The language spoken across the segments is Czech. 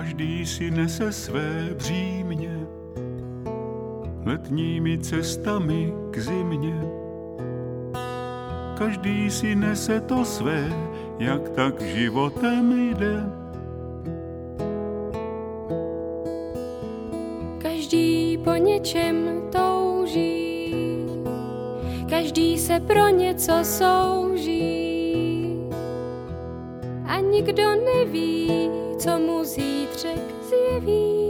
Každý si nese své břímě, letními cestami k zimě. Každý si nese to své, jak tak životem jde. Každý po něčem touží, každý se pro něco souží a nikdo neví, co mu zítřek zjeví.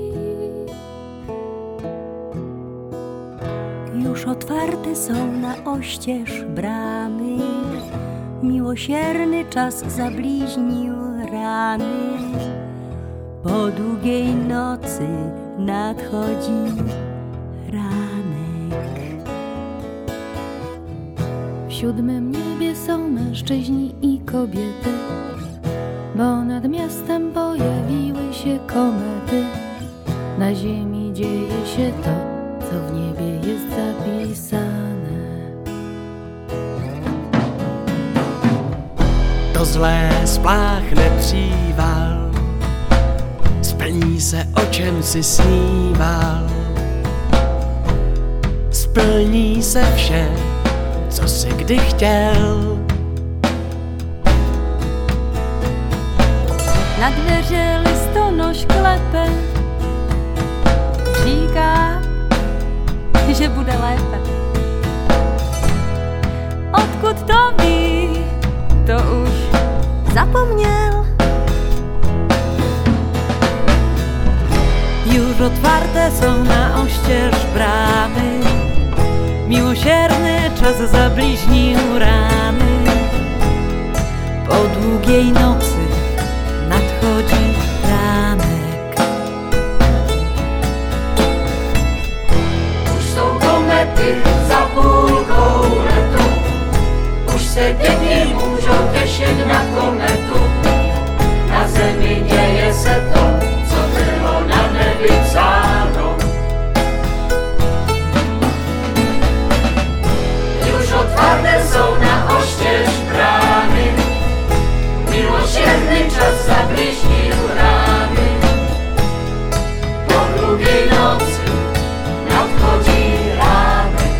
Już otwarte są na oścież bramy, miłosierny czas zabliźnił rany. Po długiej nocy nadchodzi ranek. W siódmym niebie są mężczyźni i kobiety, bo nad miastem pojawiły się komety. Na ziemi dzieje się to, co w niebie jest zapisane. To zlé spláchne příval, splní se, o čem si sníval. Splní se vše, co si kdy chtěl. Na dveře listonoš klepe, říká, že bude lépe. Odkud to ví, to už zapomněl. Już otwarte są na oścież bramy, miłosierny czas zabliźnił rany. Po długiej nocy nadchodzi ranek. Už jsou komety za půlkou letu, už se děti můžou těšit na kometu. Na zemi děje se to, co bylo na nebi psáno. Už otvarté jsou na oštěž brány, miłosierny czas zabliźnił rany. Po długiej nocy nadchodzi ranek.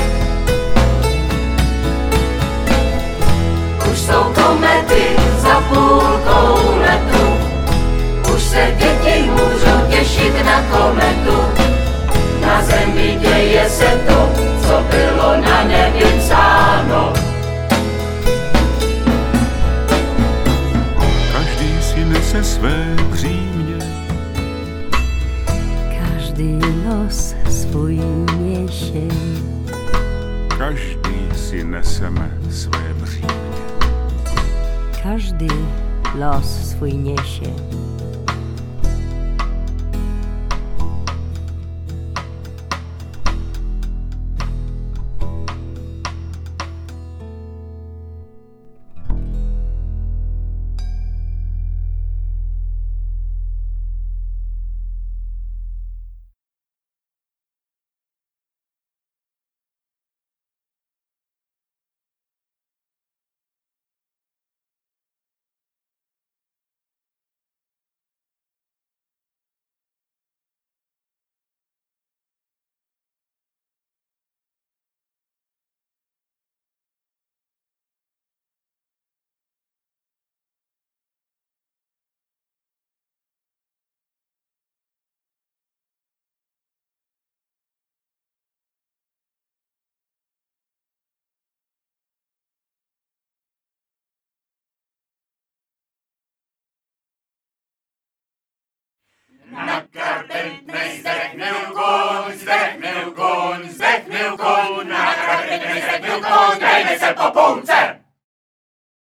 Už jsou komety za půlkou letu, už se děti můžou těšit na kometu. Na zemi děje se to, co bylo na nebi psáno. Každý si nese své břímě, Każdy los swój niesie. každý si neseme své břímě. Każdy los swój niesie. Na karpentnej zdechnął koń, zdechnął koń, na karpentnej zdechnął koń, dajmy se po półce.